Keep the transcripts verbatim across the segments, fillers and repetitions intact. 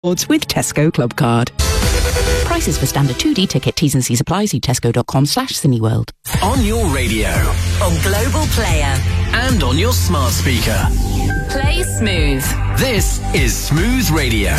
with Tesco Club Card. Prices for standard two D ticket, T's and C's apply. See tesco.com slash cineworld. On your radio, on Global Player, and on your smart speaker. Play Smooth. This is Smooth Radio.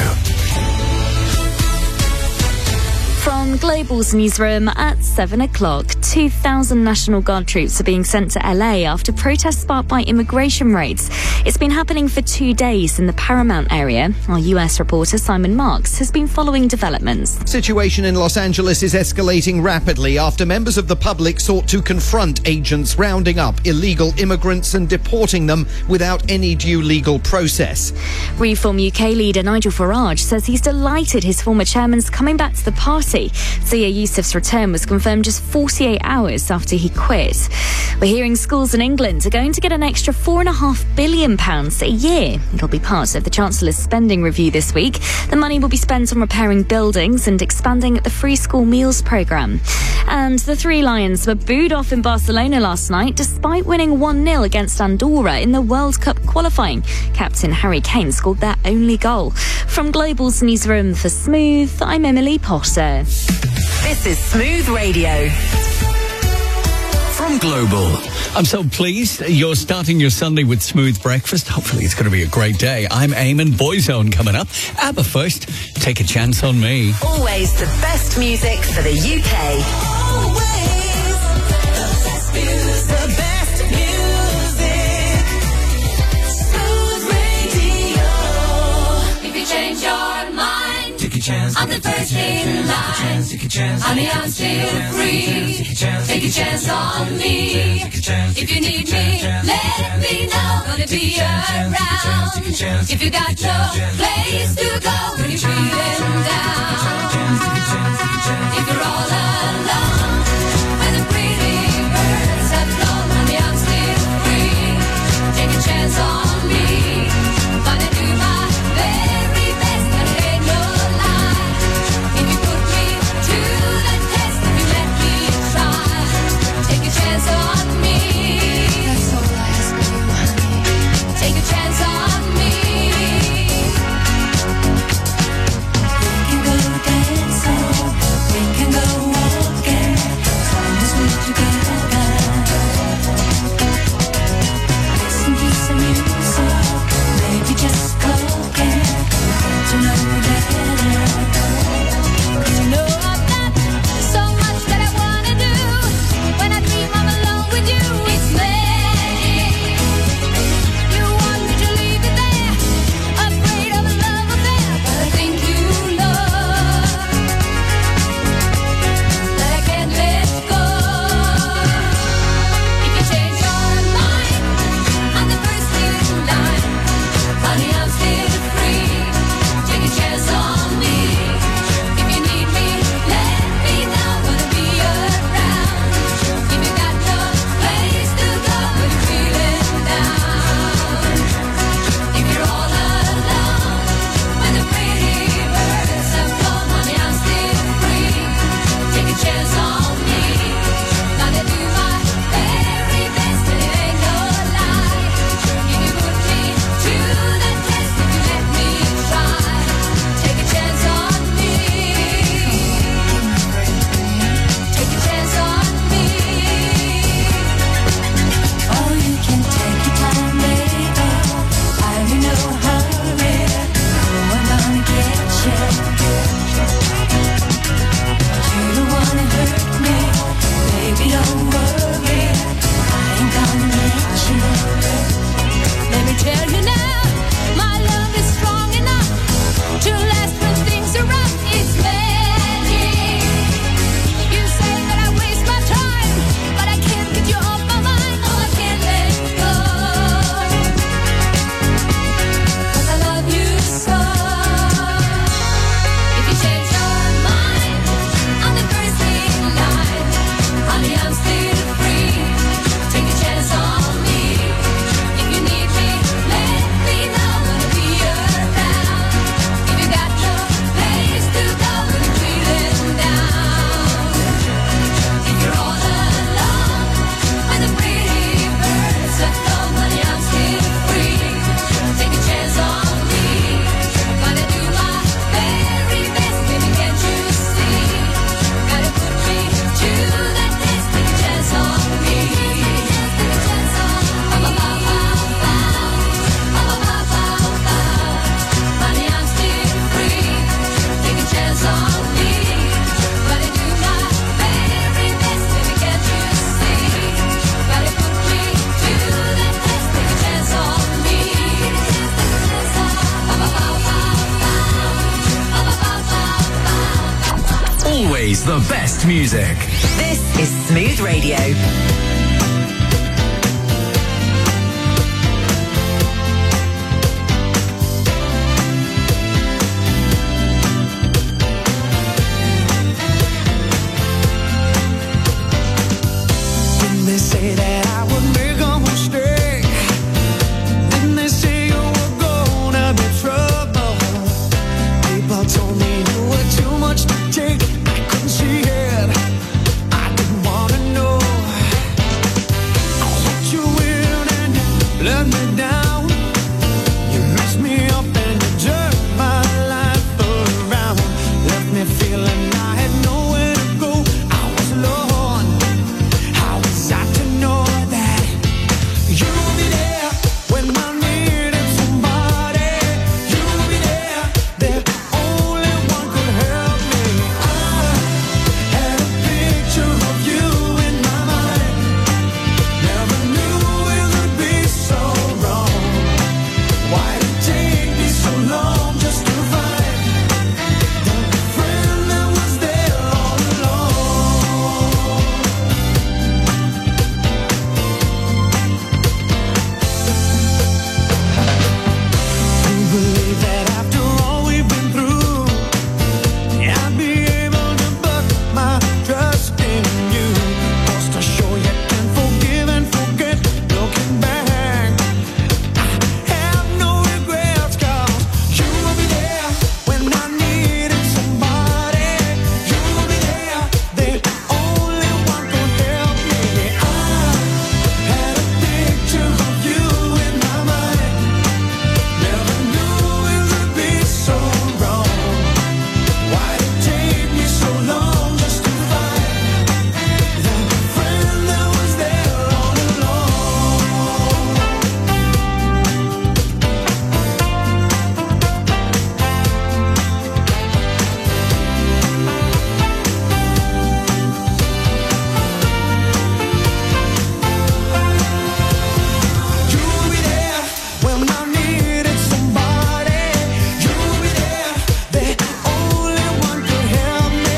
From Global's newsroom at seven o'clock, two thousand National Guard troops are being sent to L A after protests sparked by immigration raids. It's been happening for two days in the Paramount area. Our U S reporter Simon Marks has been following developments. The situation in Los Angeles is escalating rapidly after members of the public sought to confront agents rounding up illegal immigrants and deporting them without any due legal process. Reform U K leader Nigel Farage says he's delighted his former chairman's coming back to the party. Zia Youssef's return was confirmed just forty-eight hours after he quit. We're hearing schools in England are going to get an extra four and a half billion pounds a year. It'll be part of the Chancellor's spending review this week. The money will be spent on repairing buildings and expanding the free school meals programme. And the Three Lions were booed off in Barcelona last night despite winning one nil against Andorra in the World Cup qualifying. Captain Harry Kane scored their only goal. From Global's newsroom for Smooth, I'm Emily Potter. This is Smooth Radio. From Global. I'm so pleased you're starting your Sunday with Smooth Breakfast. Hopefully it's going to be a great day. I'm Eamon, Boyzone coming up. ABBA first. Take a chance on me. Always the best music for the U K. Always the best music. The best music. Smooth Radio. If you change your mind, take a chance. I'm the first in line. Honey, I'm still free. Take a chance on me. If you need me, let me know. Gonna be around. If you got no place to go when you're feeling down. If you're all alone, when the pretty birds have flown, honey, I'm still free. Take a chance on me. Gonna do my very best, and it ain't no lie. If you put me to the test, if you let me try, take a chance on me. That's all I ask of you, honey. Take a chance on me. Just the best music. This is Smooth Radio. They say that I would make a mistake. Didn't they say you were gonna be trouble? People told me you were too much to take. I couldn't see it. I didn't wanna know. I let you in and you let me down. You messed me up and you jerked my life around. Left me feeling I had nowhere to go. I was alone. Got to know that you'll be there when I needed somebody. You'll be there, that only one could help me. I had a picture of you in my mind. Never knew it would be so wrong. Why did it take me so long just to find the friend that was there all along? Believe that after all we've been through, I'd be able to put my trust in you. Just to show you can forgive and forget. Looking back, I have no regrets, 'cause you'll be there when I needed somebody. You'll be there, the only one could help me. I had a picture of you in my mind. Never knew it would be so wrong. Why did it take me so long just to find that friend that was there all along? You'll be there when I needed somebody. You'll be there, the only one could help me.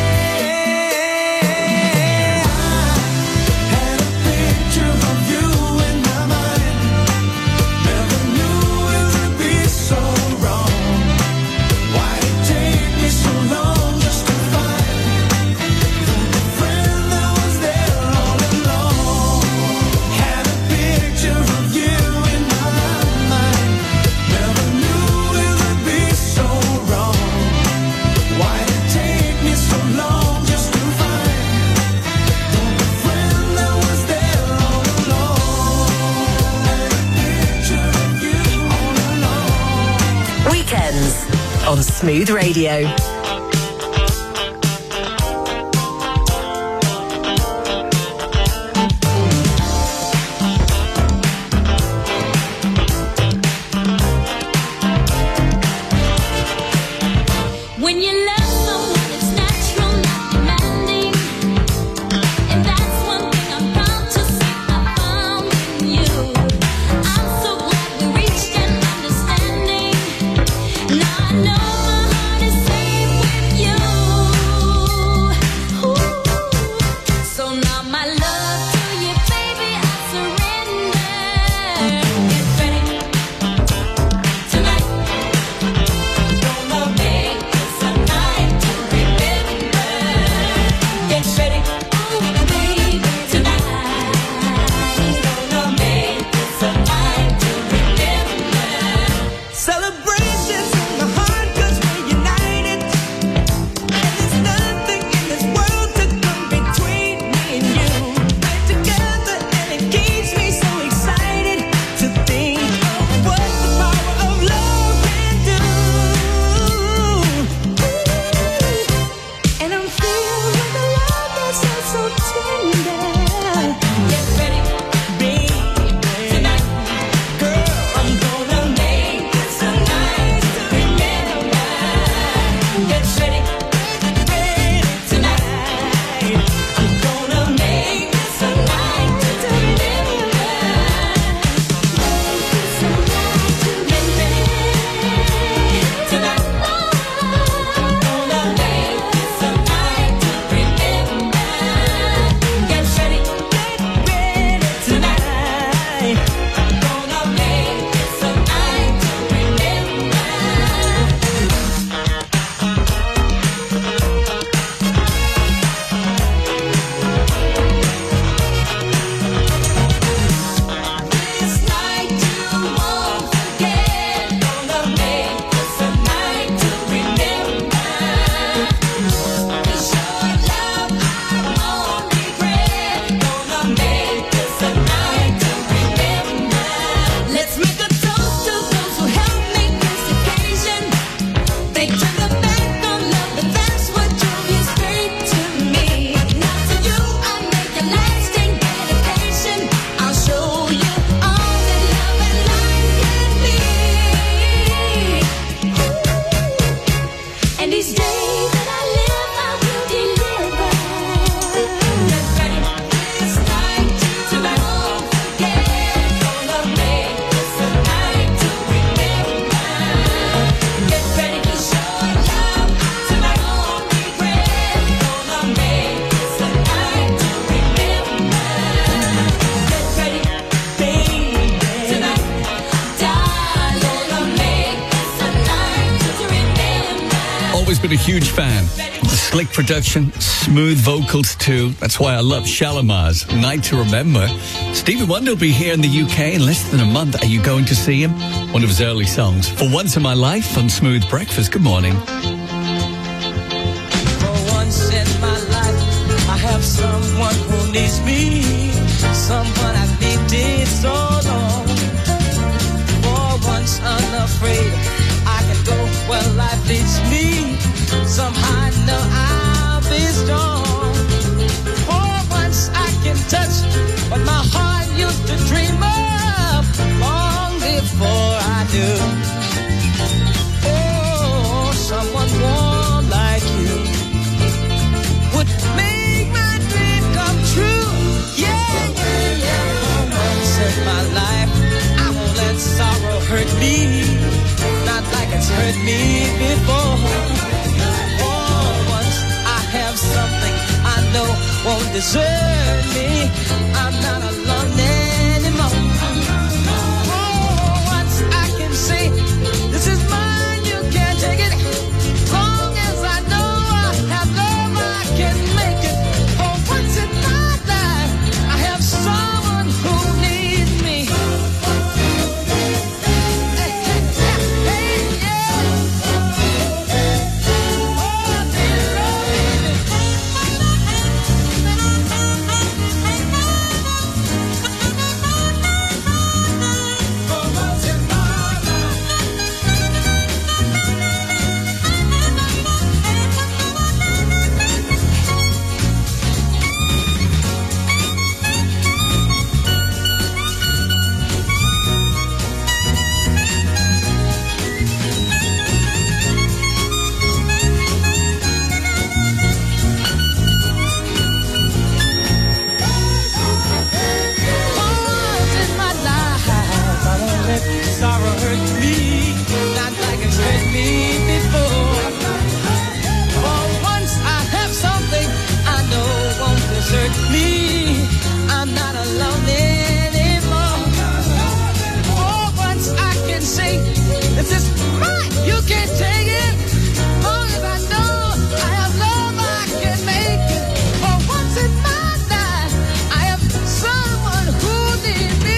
I had a picture of you in my mind. Never knew it would be so wrong. Why did it take me so long just to find the friend that was there all along? Had a picture of you in my mind. Never knew it would be so wrong. Why did it take me so long just to find the friend that was there all along? Had a picture of you all along. Weekends on Smooth Radio. When you love someone, it's natural, not demanding. And that's one thing I'm proud to say I found in you. I'm so glad we reached an understanding. Now I know my heart is safe with you. Ooh. So now my love to you, baby, I surrender. Get ready tonight. Gonna make this a night to remember. Get ready, ooh, baby, tonight. Gonna make this a night to remember. Celebrations in my heart 'cause we're united. And there's nothing in this world to come between me and you. We're together and it keeps me so excited to think of what the power of love can do. And I'm filled with a love that's so, so tender. Get ready Baby, tonight. girl, I'm gonna make It's a night to remember. Get ready tonight. I'm gonna make It's a night to remember. It's a night to remember. Tonight. I'm gonna make this a night to remember. Each day that I live, I will deliver. Get ready, it's time to go home again. Gonna make this a night to remember. Get ready to show love tonight, won't regret. Gonna make this a night to remember. Get ready, baby, tonight, darling. Gonna make this a night to remember. Always been a huge fan. The slick production, smooth vocals too. That's why I love Shalimar's Night to Remember. Stevie Wonder will be here in the U K in less than a month. Are you going to see him? One of his early songs. For Once in My Life on Smooth Breakfast. Good morning. For once in my life, I have someone who needs me, someone I've needed so long. For once unafraid, I can go where life leads me. Somehow I know I'll be strong. For once I can touch what my heart used to dream of long before I knew. Oh, someone warm like you would make my dream come true. Yeah, yeah, yeah. For once in my life, I won't let sorrow hurt me, not like it's hurt me before. For once I have something I know won't desert me. I'm not alone anymore. For once I can say, this is mine, you can't take it. Long as I know I have love, I can make it. For once in my life, I have someone who needs me. Hey, hey, hey, hey, yeah. Oh, dear baby. For once in my life. Once in my life, I won't let sorrow hurt me, not like it's hurt me before. For once I have something I know won't desert me. I'm not alone anymore. For once I can say, this is mine, you can't take it. Long as I know I have love, I can make it. For once in my life, I have someone who needs me.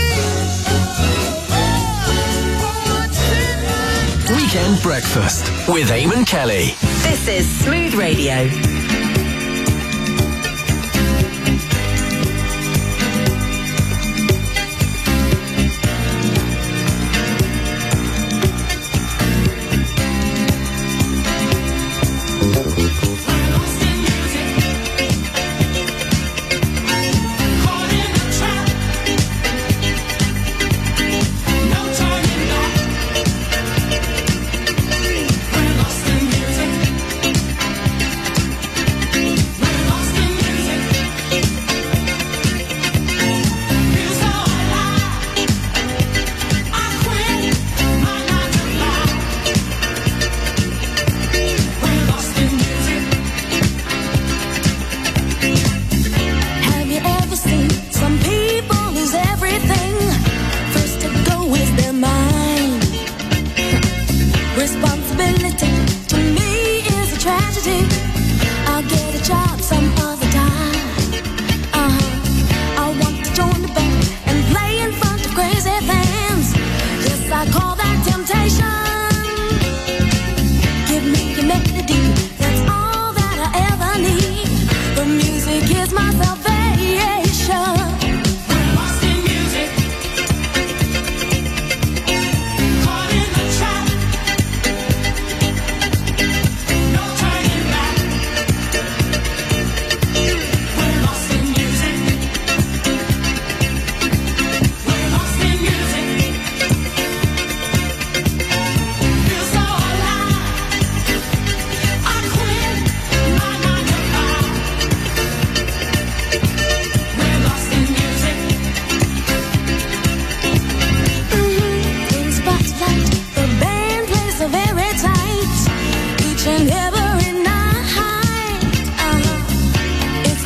For once in my Weekend Breakfast with Eamon Kelly. This is Smooth Radio. We're lost in music.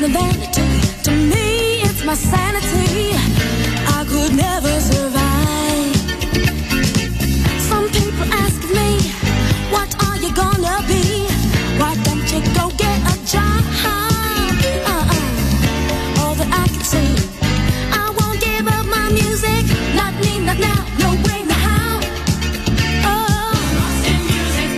than vanity. To me, it's my sanity. I could never survive. Some people ask me, what are you gonna be? Why don't you go get a job? Uh-uh. All that I can say, I won't give up my music. Not me, not now, no way, no how. Oh, lost in music,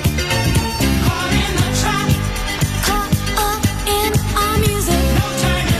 caught in the trap, caught up in our music. No turning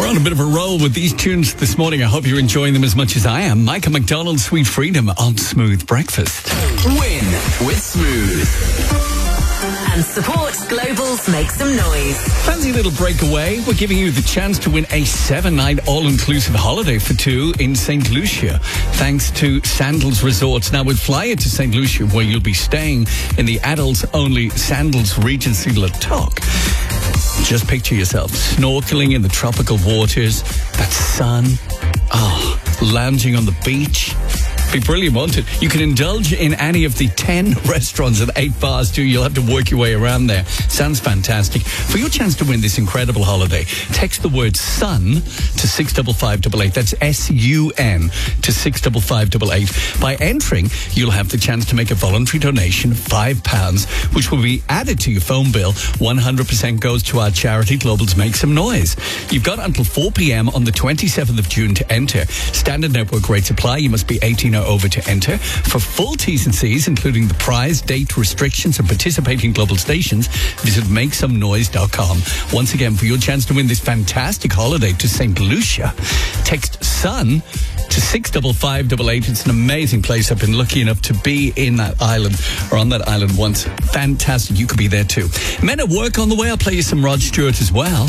We're on a bit of a roll with these tunes this morning. I hope you're enjoying them as much as I am. Michael McDonald, Sweet Freedom on Smooth Breakfast. Win with Smooth. And support Global's Make Some Noise. Fancy a little breakaway? We're giving you the chance to win a seven-night all-inclusive holiday for two in Saint Lucia, thanks to Sandals Resorts. Now, we'll fly you to Saint Lucia, where you'll be staying in the adults-only Sandals Regency La Toc. Just picture yourself snorkeling in the tropical waters, that sun, oh, lounging on the beach. Be brilliant, won't it? You can indulge in any of the ten restaurants and eight bars too. You'll have to work your way around there. Sounds fantastic. For your chance to win this incredible holiday, text the word SUN to six five five eight eight. That's S U N to six five five eight eight. By entering, you'll have the chance to make a voluntary donation of five pounds, which will be added to your phone bill. one hundred percent goes to our charity, Global's Make Some Noise. You've got until four p.m. on the twenty-seventh of June to enter. Standard network rate apply. You must be eighteen or over to enter. For full T's and C's, including the prize, date, restrictions, and participating global stations, visit make some noise dot com. Once again, for your chance to win this fantastic holiday to Saint Lucia, text SUN to six five five eight eight. It's an amazing place. I've been lucky enough to be in that island, or on that island once. Fantastic. You could be there too. Men at work on the way. I'll play you some Rod Stewart as well.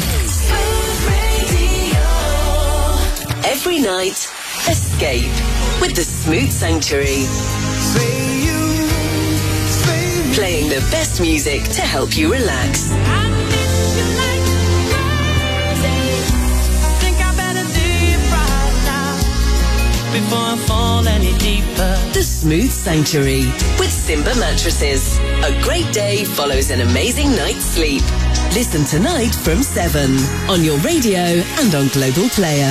Every night, escape with the Smooth Sanctuary. Playing the best music to help you relax. Before I fall any deeper. The Smooth Sanctuary with Simba Mattresses. A great day follows an amazing night's sleep. Listen tonight from seven on your radio and on Global Player.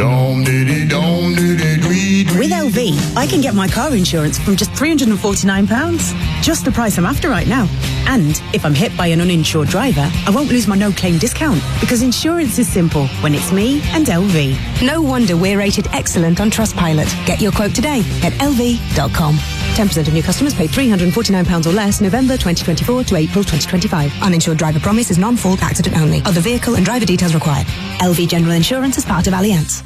With L V, I can get my car insurance from just three hundred forty-nine pounds. Just the price I'm after right now. And if I'm hit by an uninsured driver, I won't lose my no-claim discount, because insurance is simple when it's me and L V. No wonder we're rated excellent on Trustpilot. Get your quote today at L V dot com. ten percent of new customers pay three hundred forty-nine pounds or less November twenty twenty-four to April twenty twenty-five. Uninsured driver promise is non-fault accident only. Other vehicle and driver details required. L V General Insurance is part of Allianz.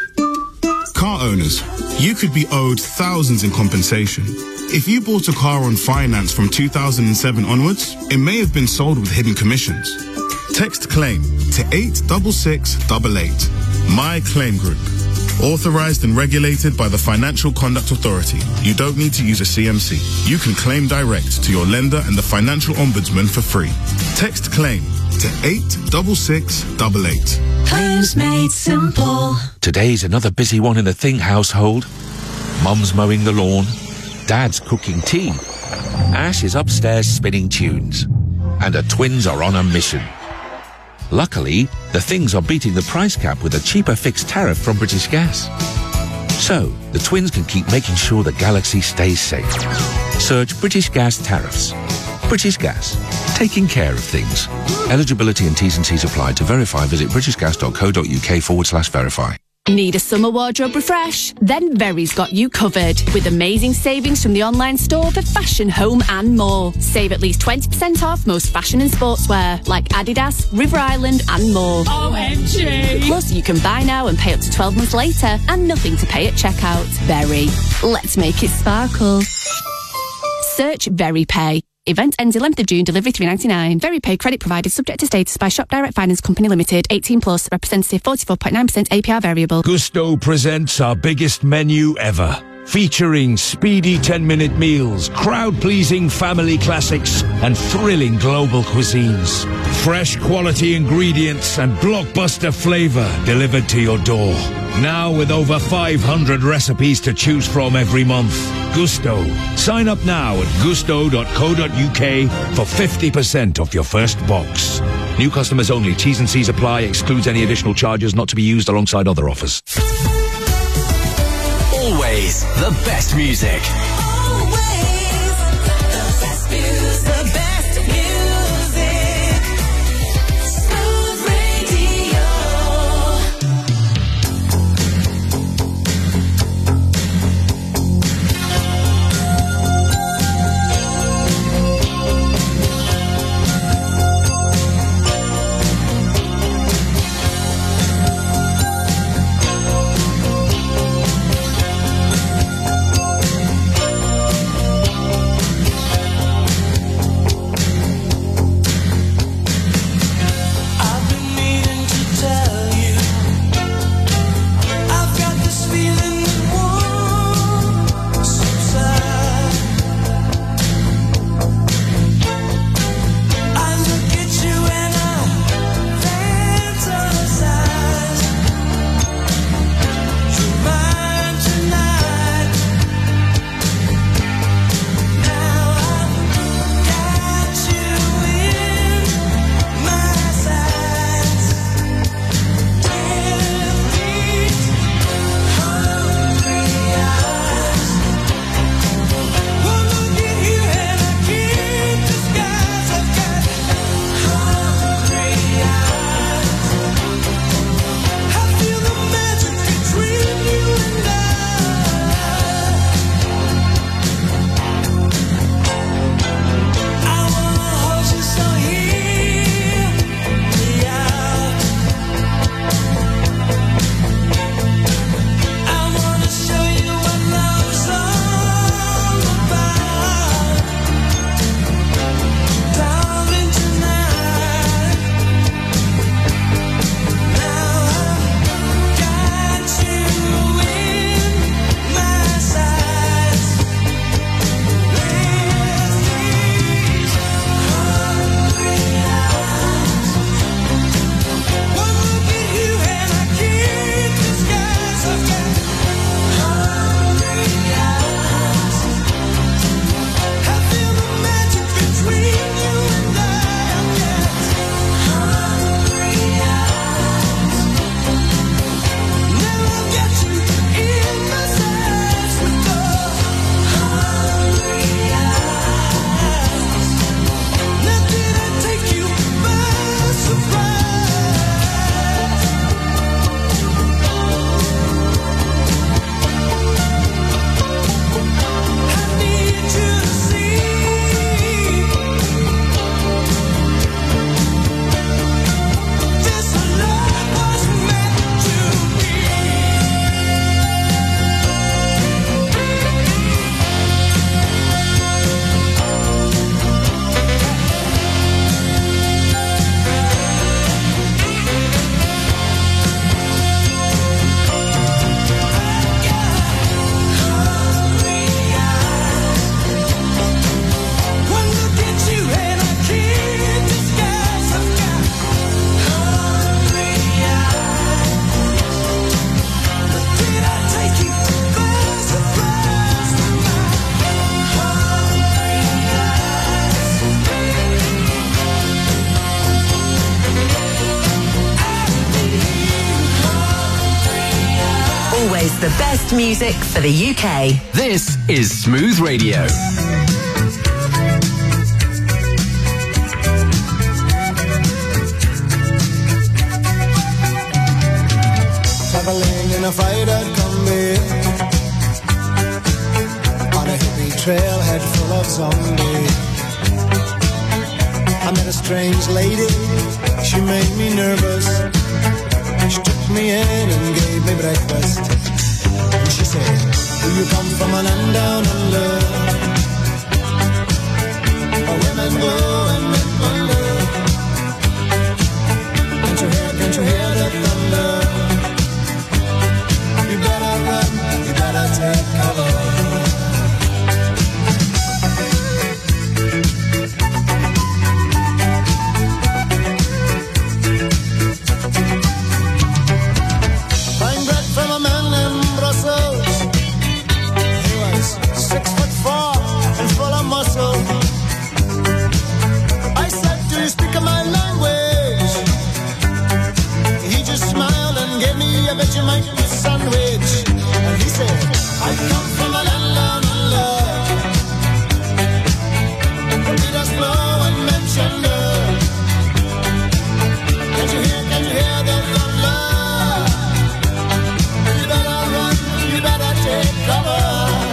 Car owners, you could be owed thousands in compensation. If you bought a car on finance from two thousand seven onwards, it may have been sold with hidden commissions. Text CLAIM to eight six six eight eight. My Claim Group. Authorized and regulated by the Financial Conduct Authority. You don't need to use a C M C. You can claim direct to your lender and the Financial Ombudsman for free. Text CLAIM to eight six six eight eight. Claims made simple. Today's another busy one in the Thing household. Mum's mowing the lawn. Dad's cooking tea. Ash is upstairs spinning tunes. And the twins are on a mission. Luckily, the Things are beating the price cap with a cheaper fixed tariff from British Gas. So, the twins can keep making sure the galaxy stays safe. Search British Gas tariffs. British Gas. Taking care of things. Eligibility and T's and C's apply. To verify, visit britishgas.co.uk forward slash verify. Need a summer wardrobe refresh? Then Very's got you covered with amazing savings from the online store for fashion, home and more. Save at least twenty percent off most fashion and sportswear like Adidas, River Island and more. O M G! Plus you can buy now and pay up to twelve months later and nothing to pay at checkout. Very. Let's make it sparkle. Search VeryPay. Event ends eleventh of June, delivery three ninety-nine. VeryPay credit provided subject to status by Shop Direct Finance Company Limited. eighteen plus, representative forty-four point nine percent A P R variable. Gusto presents our biggest menu ever. Featuring speedy ten-minute meals, crowd-pleasing family classics, and thrilling global cuisines. Fresh quality ingredients and blockbuster flavor delivered to your door. Now with over five hundred recipes to choose from every month. Gusto. Sign up now at gusto dot co dot uk for fifty percent off your first box. New customers only. T's and C's apply. Excludes any additional charges not to be used alongside other offers. Always the best music. Always the best music. The best music. Smooth Radio. It's the best music for the U K. This is Smooth Radio. Traveling in a freighter combi on a hippie trailhead full of zombies. I met a strange lady, she made me nervous. She took me in and gave me breakfast. And she said, do you come from a land down under, where women go and men wonder? Can't you hear, can't you hear the thunder? You better run, you better take cover. Buying bread from a man in Brussels. He was six foot four and full of muscle. I said, do you speak my language? He just smiled and gave me a Vegemite sandwich. And he said, I come from a land down under, where leaders flow and mention the. Can't you hear, can't you hear the thunder? You better run, you better take cover.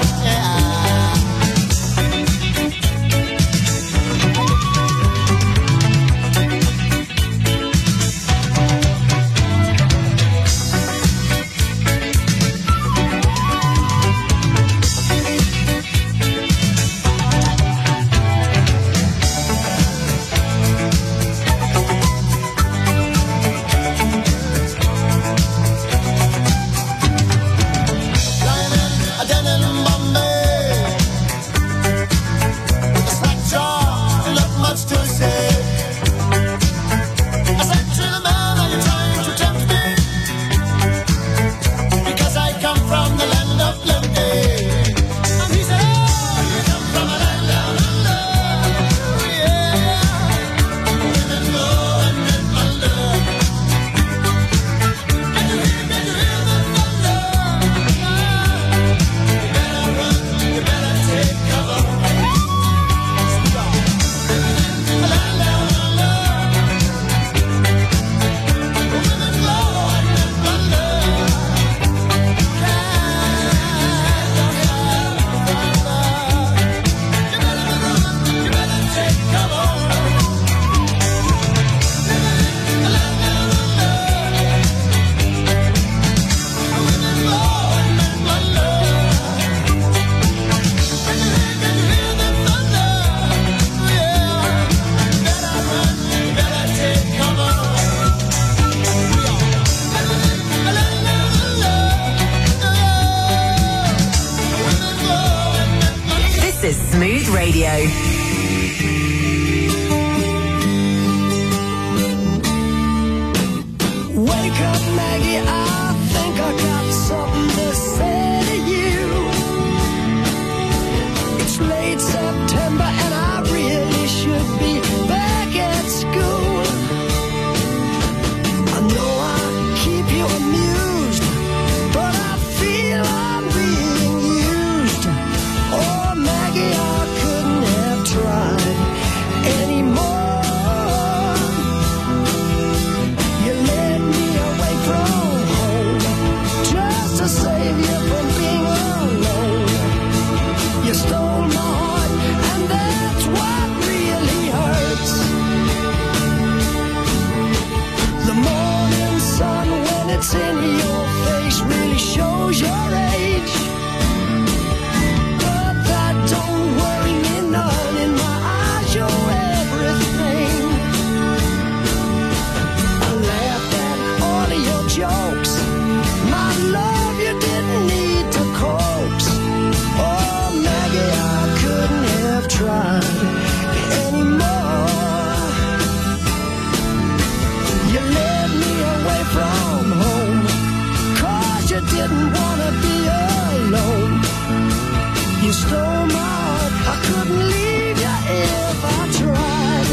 Smooth Radio. Wake up, Maggie, I think I got something to say to you. It's late September and I really should be back at school. I know I keep you amused, but I feel I'm being used. Oh, Maggie, I couldn't have tried anymore. You led me away from home just to save you from being alone. You stole my heart, and that's what really hurts. The morning sun, when it's in your face, really shows your age. But that don't worry me none. In my eyes, you're everything. I laughed at all of your jokes. My love, you didn't need to coax. Oh, Maggie, I couldn't have tried anymore. You led me away from home, 'cause you didn't want to be alone. You stole my heart, I couldn't leave you if I tried.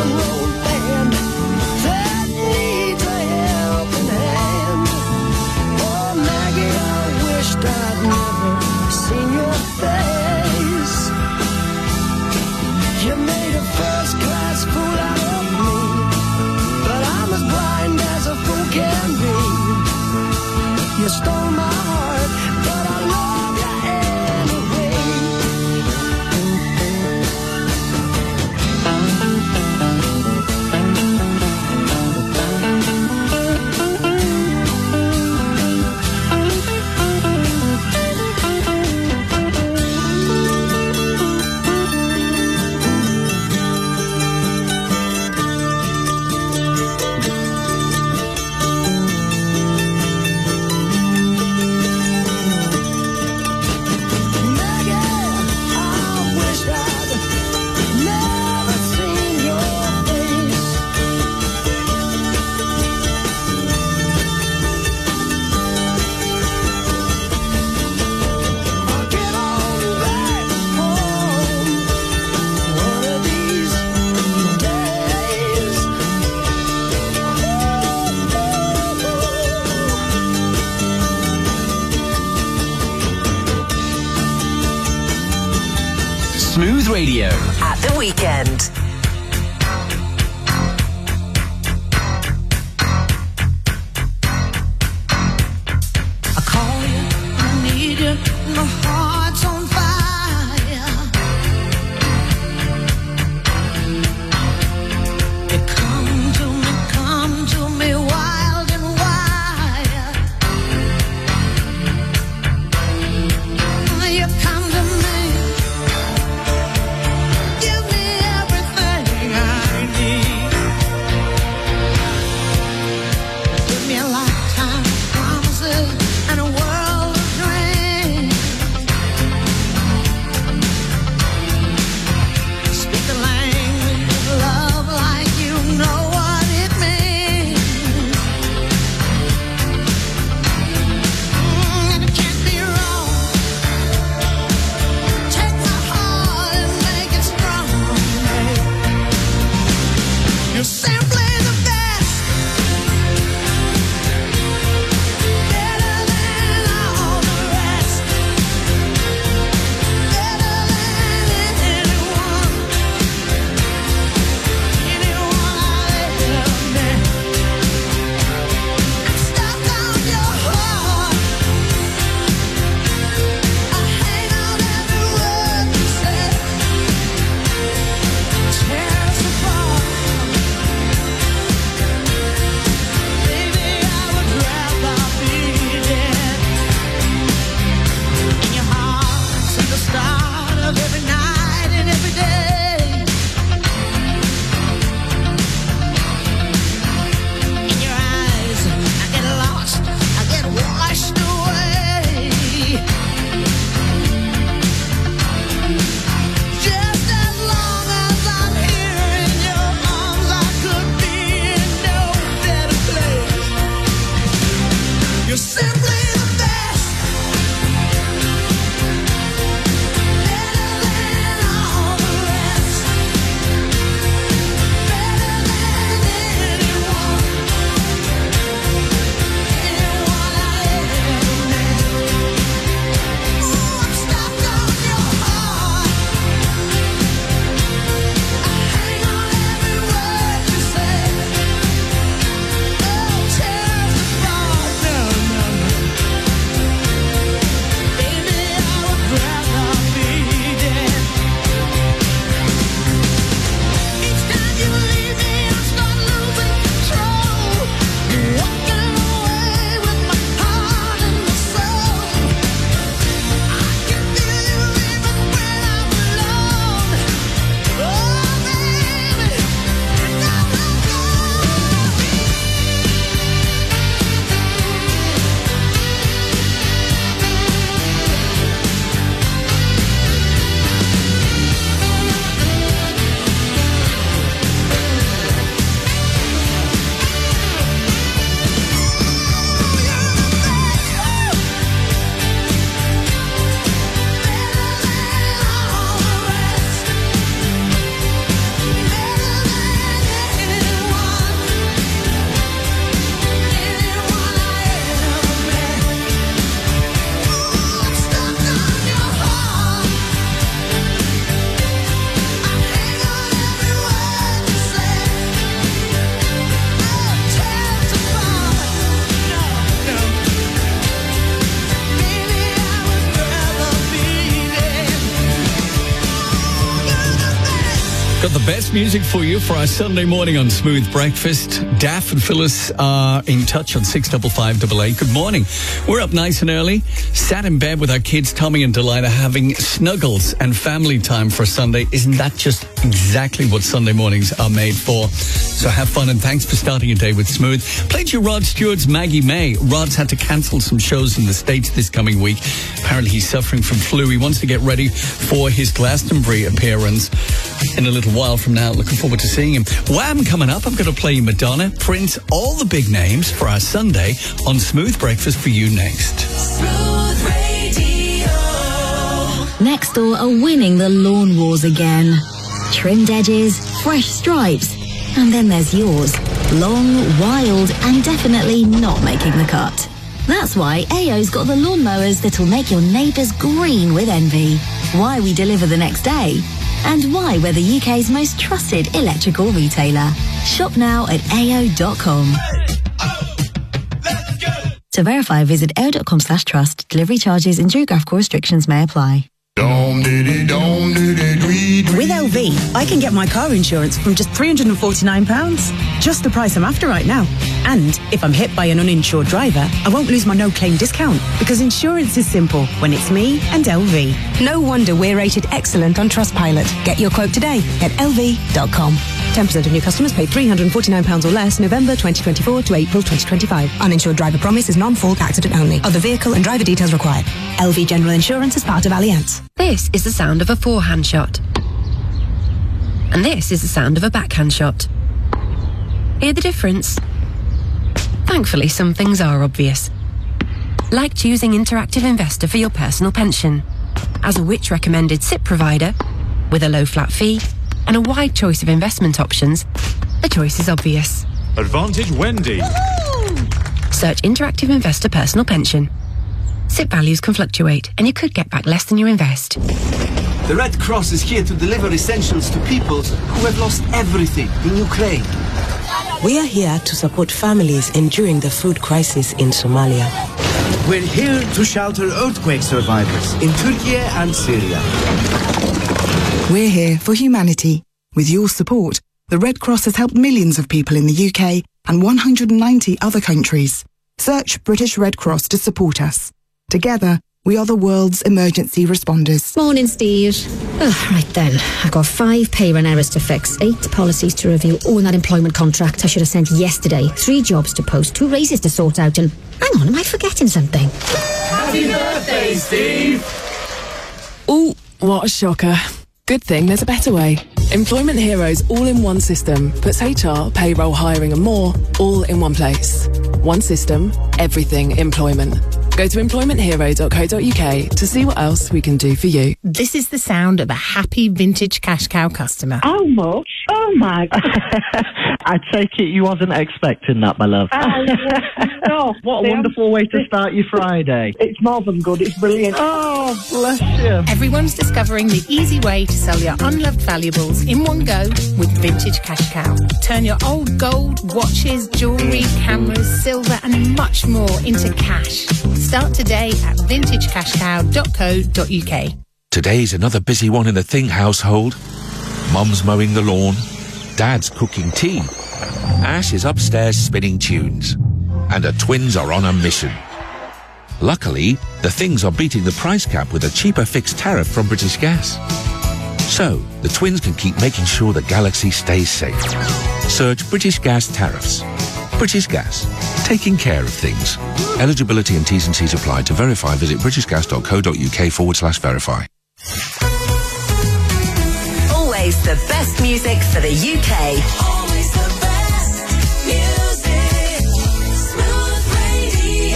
and roll band that needs a helping hand. Oh, Maggie, I wished I'd never seen your face. You made a first-class fool out of me, but I'm as blind as a fool can be. You stole my heart, but I love you anyway. Smooth Radio. At the weekend. I call you, I need you, my heart's on fire. You come to me, come to me, wild and wild. You come to me, give me everything. Got the best music for you for our Sunday morning on Smooth Breakfast. Daff and Phyllis are in touch on six five five eight eight. Good morning. We're up nice and early. Sat in bed with our kids, Tommy and Delilah, having snuggles and family time for Sunday. Isn't that just exactly what Sunday mornings are made for? So have fun and thanks for starting your day with Smooth. Played you Rod Stewart's Maggie May. Rod's had to cancel some shows in the States this coming week. Apparently he's suffering from flu. He wants to get ready for his Glastonbury appearance in a little while from now. Looking forward to seeing him. Wham! Coming up, I'm going to play Madonna, Prince, all the big names for our Sunday on Smooth Breakfast for you next. Smooth Radio. Next door are winning the lawn wars again. Trimmed edges, fresh stripes, and then there's yours. Long, wild, and definitely not making the cut. That's why A O's got the lawnmowers that'll make your neighbours green with envy. Why we deliver the next day. And why we're the U K's most trusted electrical retailer. Shop now at A O dot com. To verify, visit A O dot com slash trust. Delivery charges and geographical restrictions may apply. With L V, I can get my car insurance from just three hundred forty-nine pounds. Just the price I'm after right now. And if I'm hit by an uninsured driver, I won't lose my no-claim discount because insurance is simple when it's me and L V. No wonder we're rated excellent on Trustpilot. Get your quote today at L V dot com. ten percent of new customers pay three hundred forty-nine pounds or less November twenty twenty-four to April twenty twenty-five. Uninsured driver promise is non-fault accident only. Other vehicle and driver details required. L V General Insurance is part of Allianz. This is the sound of a forehand shot. And this is the sound of a backhand shot. Hear the difference? Thankfully, some things are obvious. Like choosing Interactive Investor for your personal pension. As a Which recommended S I P provider, with a low flat fee and a wide choice of investment options, the choice is obvious. Advantage Wendy. Search Interactive Investor Personal Pension. S I P values can fluctuate, and you could get back less than you invest. The Red Cross is here to deliver essentials to people who have lost everything in Ukraine. We are here to support families enduring the food crisis in Somalia. We're here to shelter earthquake survivors in Turkey and Syria. We're here for humanity. With your support, the Red Cross has helped millions of people in the U K and one hundred ninety other countries. Search British Red Cross to support us. Together, we are the world's emergency responders. Morning, Steve. Oh, right then. I've got five pay run errors to fix, eight policies to review, oh, and that employment contract I should have sent yesterday, three jobs to post, two raises to sort out, and... Hang on, am I forgetting something? Happy birthday, Steve! Ooh, what a shocker. Good thing there's a better way. Employment Heroes all-in-one system puts H R, payroll, hiring and more all in one place. One system, everything employment. Go to employment hero dot co dot uk to see what else we can do for you. This is the sound of a happy vintage cash cow customer. How much? Oh my God. I take it you wasn't expecting that, my love. Oh, no. What a wonderful way to start your Friday. It's more than good, it's brilliant. Oh, bless you. Everyone's discovering the easy way to sell your unloved valuables in one go with Vintage Cash Cow. Turn your old gold, watches, jewellery, cameras, silver and much more into cash. Start today at vintage cash cow dot co dot uk. Today's another busy one in the Think household. Mum's mowing the lawn, Dad's cooking tea, Ash is upstairs spinning tunes, and her twins are on a mission. Luckily, the Things are beating the price cap with a cheaper fixed tariff from British Gas. So, the twins can keep making sure the galaxy stays safe. Search British Gas tariffs. British Gas, taking care of things. Eligibility and T's and C's apply. To verify, visit british gas dot co dot uk forward slash verify. Always the best music for the U K. Always the best music. Smooth Radio.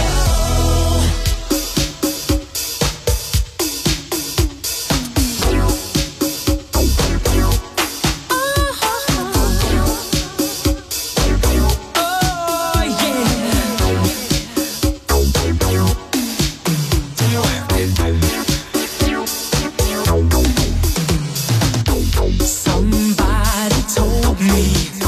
Somebody told me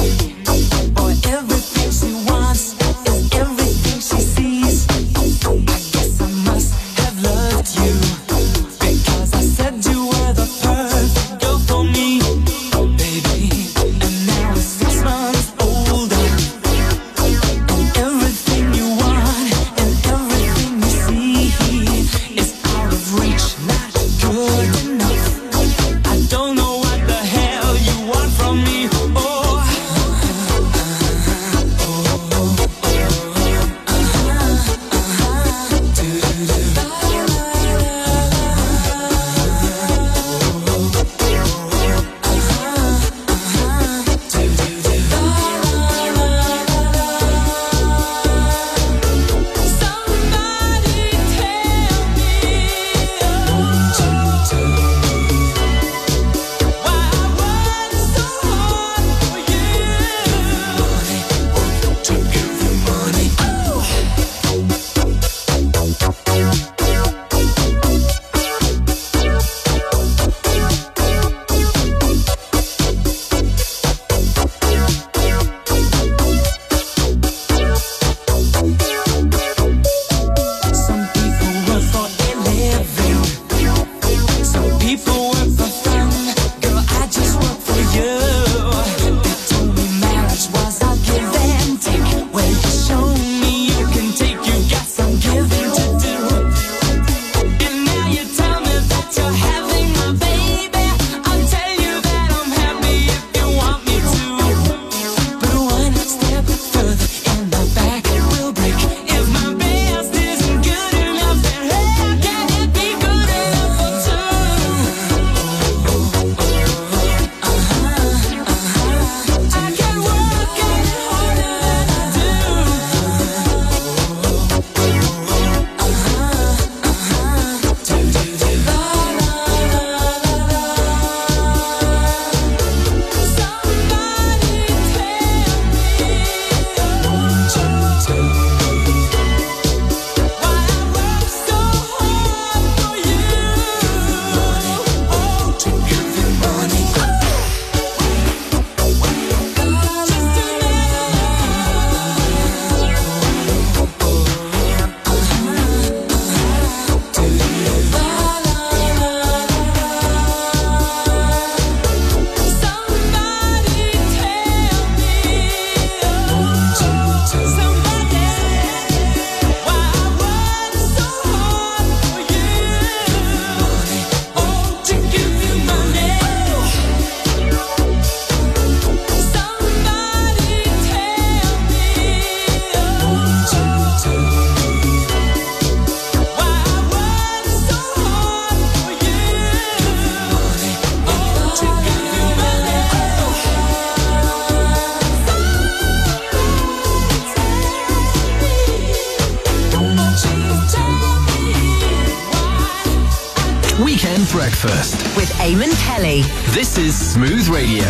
Weekend Breakfast with Eamon Kelly. This is Smooth Radio.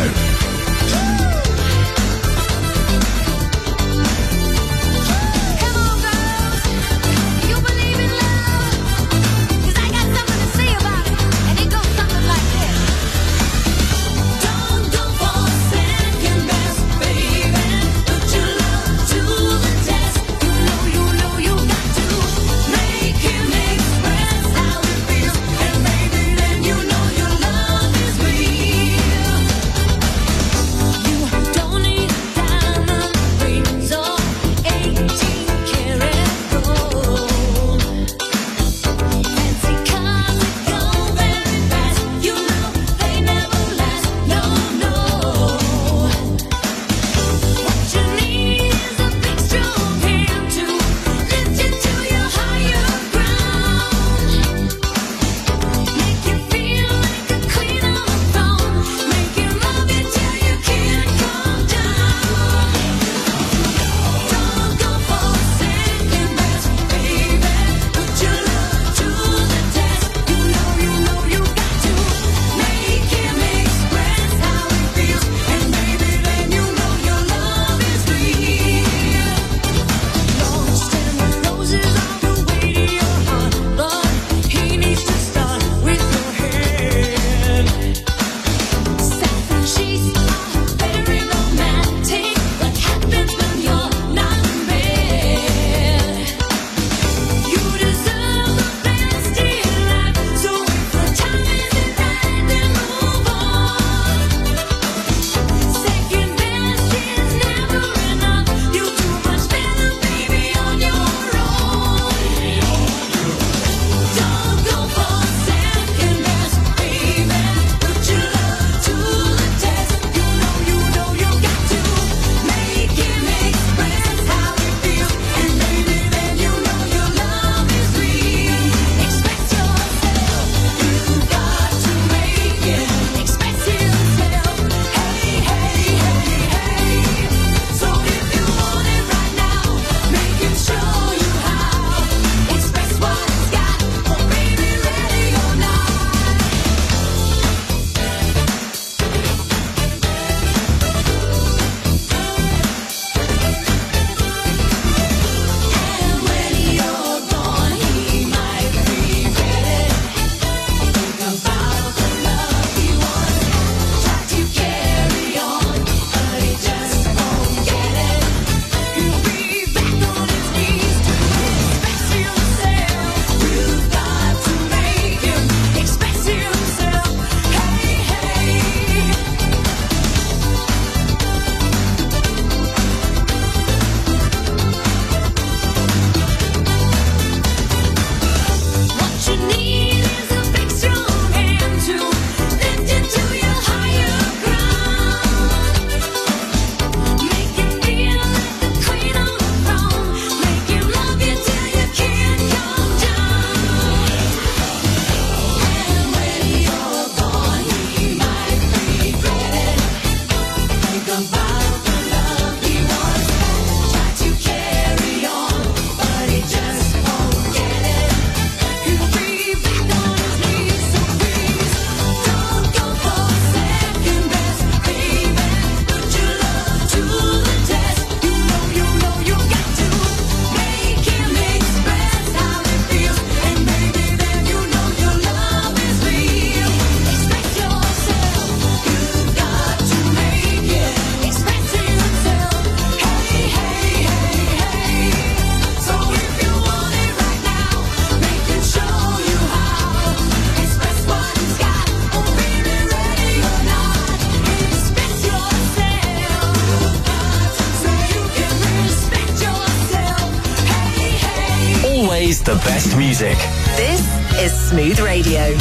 Always the best music. This is Smooth Radio.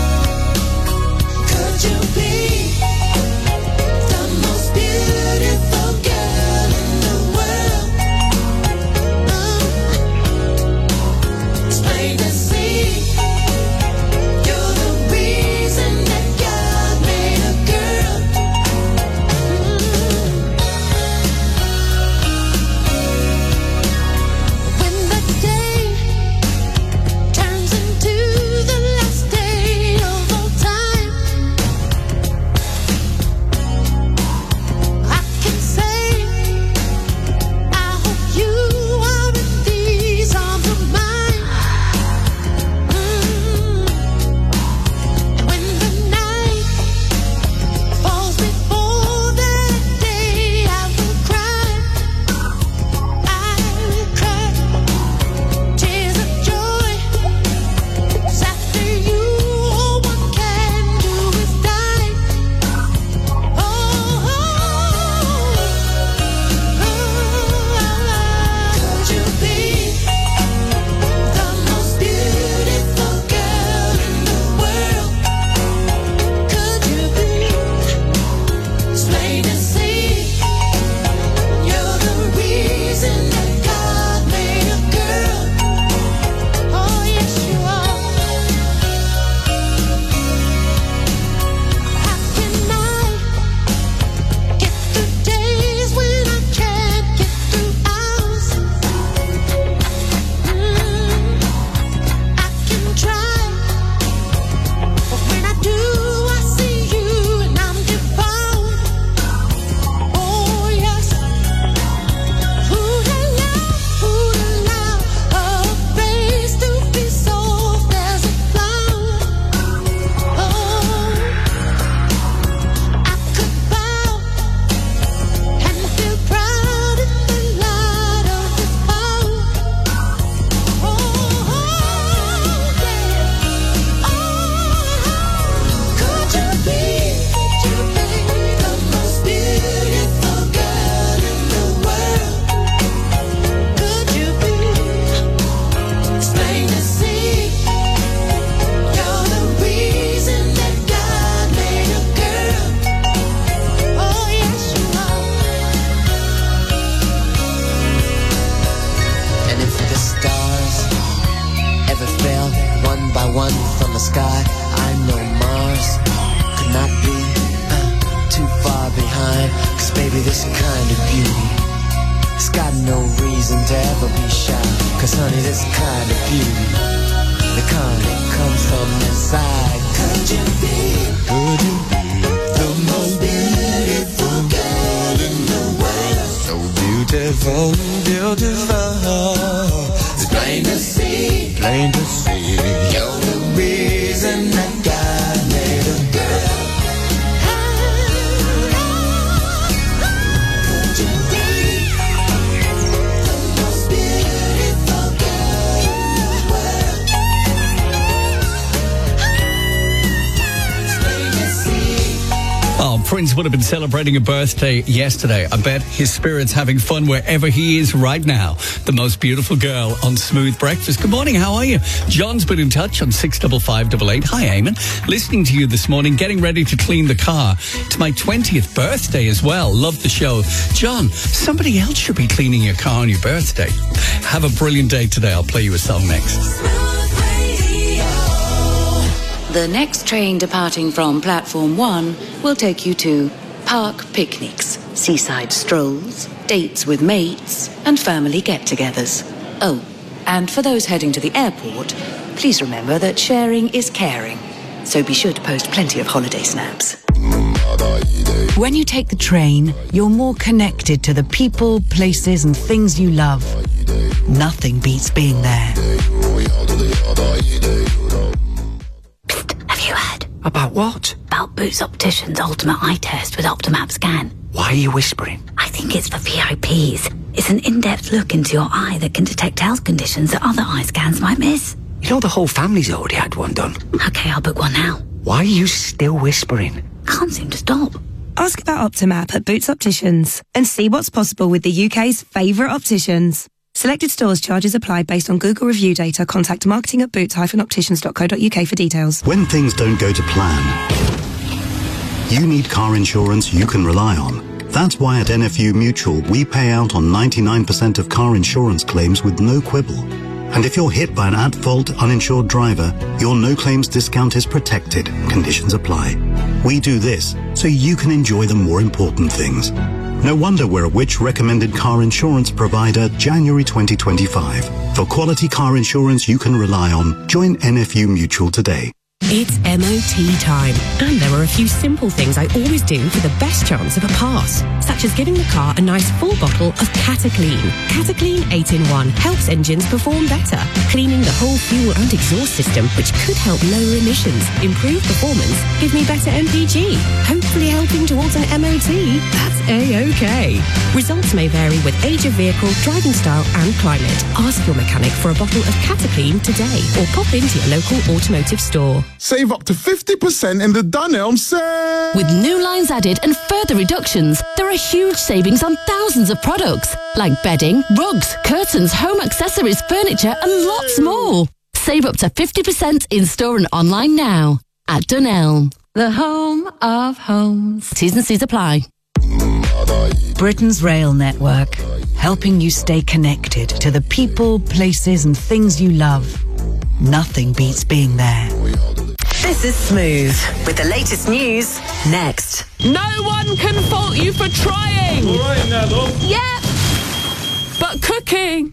Could you be the most beautiful girl in the world? Mm. It's plain to see you're the reason that God made a girl. Mm. When the day turns into the last day the sky. I know Mars could not be uh, too far behind. Cause baby, this kind of beauty, it's got no reason to ever be shy. Cause honey, this kind of beauty, the kind that comes from inside. Could you be, could you be the most beautiful girl in the world? So beautiful, beautiful. It's plain to see, plain to see. You're the reason that God made a girl. Could you be the most beautiful girl in the world? It's plain to see. Oh, Prince would have been celebrating a birthday yesterday. I bet his spirit's having fun wherever he is right now. The most beautiful girl on Smooth Breakfast. Good morning, how are you? John's been in touch on six five five eight eight. Hi, Eamon. Listening to you this morning, getting ready to clean the car. It's my twentieth birthday as well. Love the show. John, somebody else should be cleaning your car on your birthday. Have a brilliant day today. I'll play you a song next. The next train departing from Platform one will take you to park picnics, seaside strolls, dates with mates, and family get-togethers. Oh, and for those heading to the airport, please remember that sharing is caring. So be sure to post plenty of holiday snaps. When you take the train, you're more connected to the people, places, and things you love. Nothing beats being there. Have you heard? About what? About Boots Opticians Ultimate Eye Test with Optimap Scan. Why are you whispering? I think it's for V I Ps. It's an in-depth look into your eye that can detect health conditions that other eye scans might miss. You know the whole family's already had one done. Okay, I'll book one now. Why are you still whispering? Can't seem to stop. Ask about Optimap at Boots Opticians and see what's possible with the U K's favourite opticians. Selected stores charges apply based on Google review data. Contact marketing at boots dash opticians dot co dot uk for details. When things don't go to plan, you need car insurance you can rely on. That's why at N F U Mutual we pay out on ninety-nine percent of car insurance claims with no quibble. And if you're hit by an at-fault uninsured driver, your no-claims discount is protected. Conditions apply. We do this so you can enjoy the more important things. No wonder we're a Which recommended car insurance provider January twenty twenty-five. For quality car insurance you can rely on, join N F U Mutual today. It's M O T time, and there are a few simple things I always do for the best chance of a pass, such as giving the car a nice full bottle of Cataclean. Cataclean eight in one helps engines perform better, cleaning the whole fuel and exhaust system, which could help lower emissions, improve performance, give me better M P G, hopefully helping towards an M O T. That's A-OK. Results may vary with age of vehicle, driving style and climate. Ask your mechanic for a bottle of Cataclean today, or pop into your local automotive store. Save up to fifty percent in the Dunelm sale! With new lines added and further reductions, there are huge savings on thousands of products, like bedding, rugs, curtains, home accessories, furniture, and lots more. Save up to fifty percent in-store and online now at Dunelm, the home of homes. T's and C's apply. Britain's rail network, helping you stay connected to the people, places, and things you love. Nothing beats being there. This is Smooth with the latest news next. No one can fault you for trying. All right, now, love. Yep. But cooking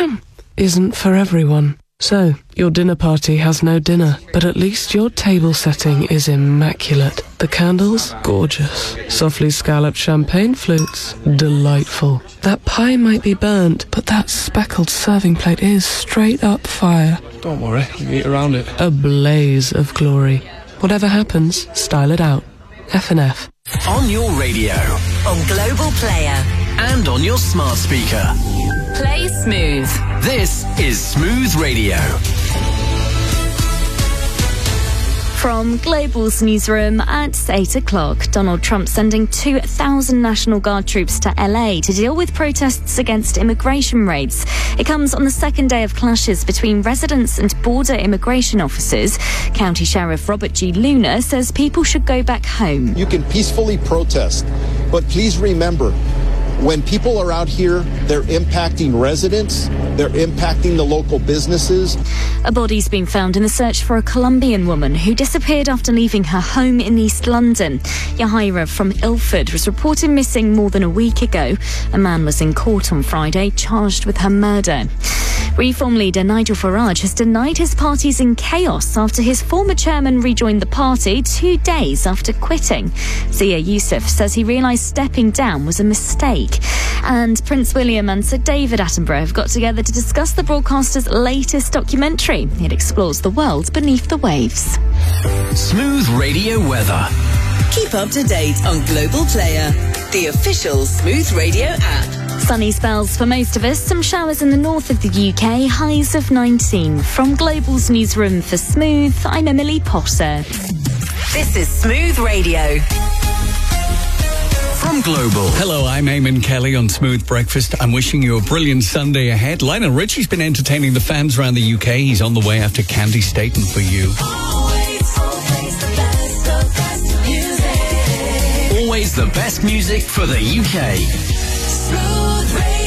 isn't for everyone. So, your dinner party has no dinner, but at least your table setting is immaculate. The candles, gorgeous. Softly scalloped champagne flutes, delightful. That pie might be burnt, but that speckled serving plate is straight up fire. Don't worry, you can eat around it. A blaze of glory. Whatever happens, style it out. F and F. On your radio, On Global Player. and on your smart speaker. Play Smooth. This is Smooth Radio. From Global's newsroom at eight o'clock, Donald Trump sending two thousand National Guard troops to L A to deal with protests against immigration raids. It comes on the second day of clashes between residents and border immigration officers. County Sheriff Robert G. Luna says people should go back home. You can peacefully protest, but please remember, when people are out here, they're impacting residents, they're impacting the local businesses. A body's been found in the search for a Colombian woman who disappeared after leaving her home in East London. Yahira from Ilford was reported missing more than a week ago. A man was in court on Friday, charged with her murder. Reform leader Nigel Farage has denied his party's in chaos after his former chairman rejoined the party two days after quitting. Zia Youssef says he realised stepping down was a mistake. And Prince William and Sir David Attenborough have got together to discuss the broadcaster's latest documentary. It explores the world beneath the waves. Smooth Radio weather. Keep up to date on Global Player, the official Smooth Radio app. Sunny spells for most of us. Some showers in the north of the U K. Highs of nineteen. From Global's newsroom for Smooth, I'm Emily Potter. This is Smooth Radio. From Global. Hello, I'm Eamon Kelly on Smooth Breakfast. I'm wishing you a brilliant Sunday ahead. Lionel Richie's been entertaining the fans around the U K. He's on the way after Candy Staten for you. Always, always the best, the best music. Always the best music for the U K. Smooth Radio.